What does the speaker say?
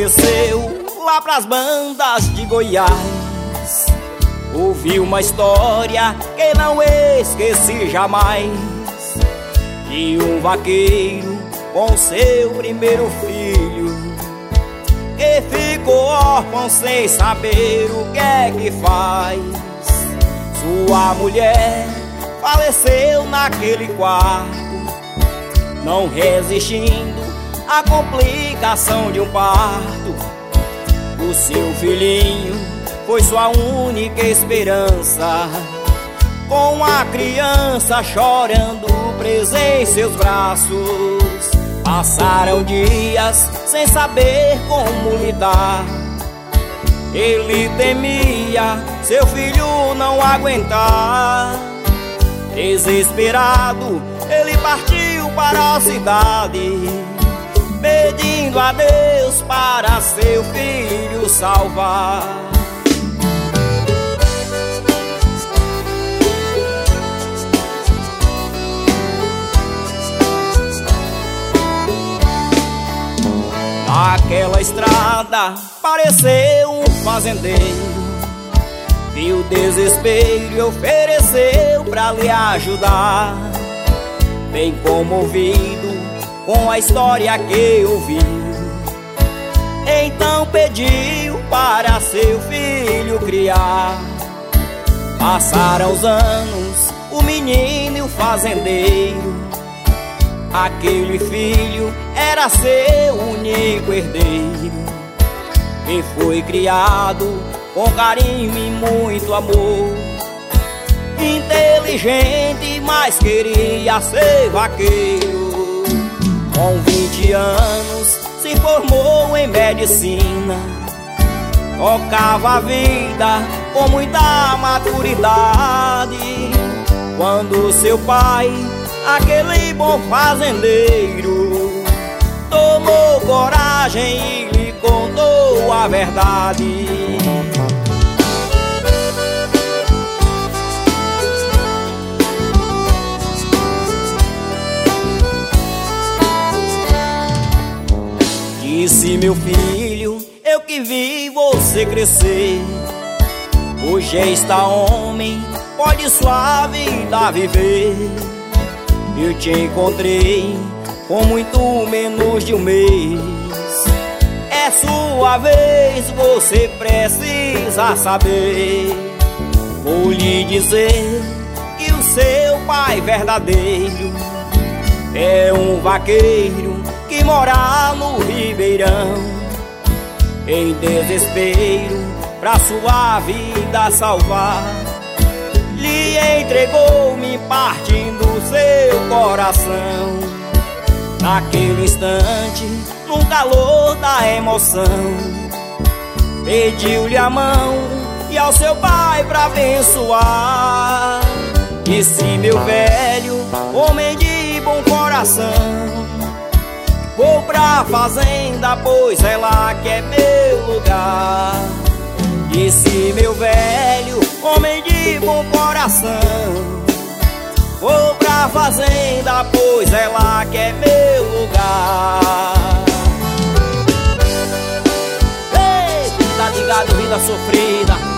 desceu lá pras bandas de Goiás. Ouvi uma história que não esqueci jamais, de um vaqueiro com seu primeiro filho, que ficou órfão sem saber o que é que faz. Sua mulher faleceu naquele quarto, não resistindo à complicação de um parto. O seu filhinho foi sua única esperança, com a criança chorando presa em seus braços. Passaram dias sem saber como lidar. Ele temia seu filho não aguentar. Desesperado, ele partiu para a cidade, pedindo a Deus para seu filho salvar. Naquela estrada apareceu um fazendeiro, viu o desespero e ofereceu pra lhe ajudar. Bem comovido com a história que ouviu, então pediu para seu filho criar. Passaram os anos, o menino e o fazendeiro. Aquele filho era seu único herdeiro, e foi criado com carinho e muito amor. Inteligente, mas queria ser vaqueiro. Com 20 anos se formou em medicina, tocava a vida com muita maturidade. Quando seu pai, aquele bom fazendeiro, tomou coragem e lhe contou a verdade. Disse: meu filho, eu que vi você crescer, hoje está homem, pode sua vida viver. Eu te encontrei com muito menos de um mês. É sua vez, você precisa saber. Vou lhe dizer que o seu pai verdadeiro é um vaqueiro que mora no Ribeirão, em desespero pra sua vida salvar. Lhe entregou-me partindo seu coração. Naquele instante, no calor da emoção, pediu-lhe a mão e ao seu pai pra abençoar. Disse: meu velho, homem de bom coração, vou pra fazenda, pois é lá que é meu lugar. Disse: meu velho, homem de bom coração, vou pra fazenda, pois é lá que é meu lugar. Ei, vida ligada, vida sofrida.